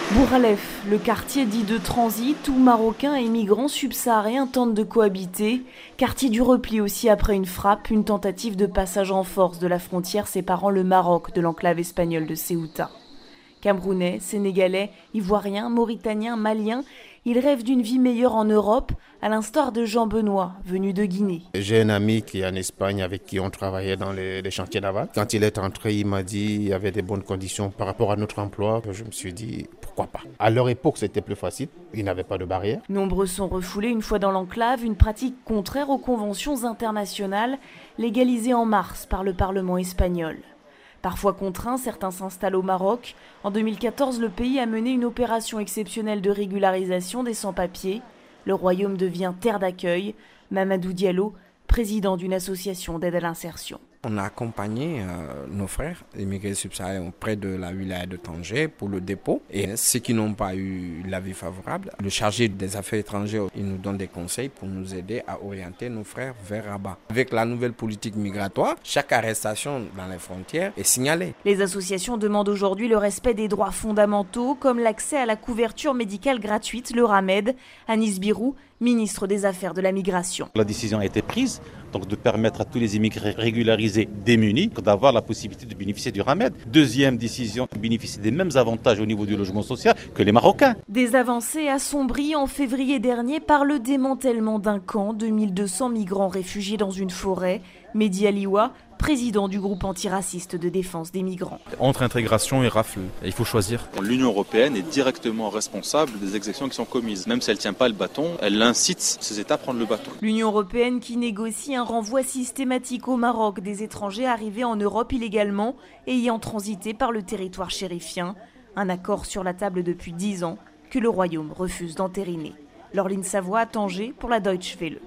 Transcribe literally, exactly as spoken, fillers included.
Bouralef, le quartier dit de transit où Marocains et migrants subsahariens tentent de cohabiter. Quartier du repli aussi après une frappe, une tentative de passage en force de la frontière séparant le Maroc de l'enclave espagnole de Ceuta. Camerounais, Sénégalais, Ivoiriens, Mauritaniens, Maliens, ils rêvent d'une vie meilleure en Europe, à l'instar de Jean Benoît, venu de Guinée. J'ai un ami qui est en Espagne avec qui on travaillait dans les, les chantiers navals. Quand il est entré, il m'a dit qu'il y avait des bonnes conditions par rapport à notre emploi. Je me suis dit, pourquoi pas. À leur époque, c'était plus facile. Il n'avait pas de barrière. Nombreux sont refoulés une fois dans l'enclave, une pratique contraire aux conventions internationales, légalisée en mars par le Parlement espagnol. Parfois contraints, certains s'installent au Maroc. En deux mille quatorze, le pays a mené une opération exceptionnelle de régularisation des sans-papiers. Le royaume devient terre d'accueil. Mamadou Diallo, président d'une association d'aide à l'insertion. On a accompagné euh, nos frères immigrés subsahariens auprès de la wilaya de Tanger pour le dépôt. Et ceux qui n'ont pas eu l'avis favorable, le chargé des affaires étrangères, il nous donne des conseils pour nous aider à orienter nos frères vers Rabat. Avec la nouvelle politique migratoire, chaque arrestation dans les frontières est signalée. Les associations demandent aujourd'hui le respect des droits fondamentaux, comme l'accès à la couverture médicale gratuite, le RAMED. Anis Birou, ministre des Affaires de la Migration. La décision a été prise donc de permettre à tous les immigrés régularisés démunis d'avoir la possibilité de bénéficier du RAMED. Deuxième décision, bénéficier des mêmes avantages au niveau du logement social que les Marocains. Des avancées assombries en février dernier par le démantèlement d'un camp de mille deux cents migrants réfugiés dans une forêt. Mehdi Aliwa, président du groupe antiraciste de défense des migrants. Entre intégration et rafle, il faut choisir. L'Union européenne est directement responsable des exactions qui sont commises. Même si elle ne tient pas le bâton, elle incite ces États à prendre le bâton. L'Union européenne qui négocie un renvoi systématique au Maroc des étrangers arrivés en Europe illégalement et ayant transité par le territoire chérifien. Un accord sur la table depuis dix ans que le Royaume refuse d'entériner. Laureline Savoie à Tanger pour la Deutsche Welle.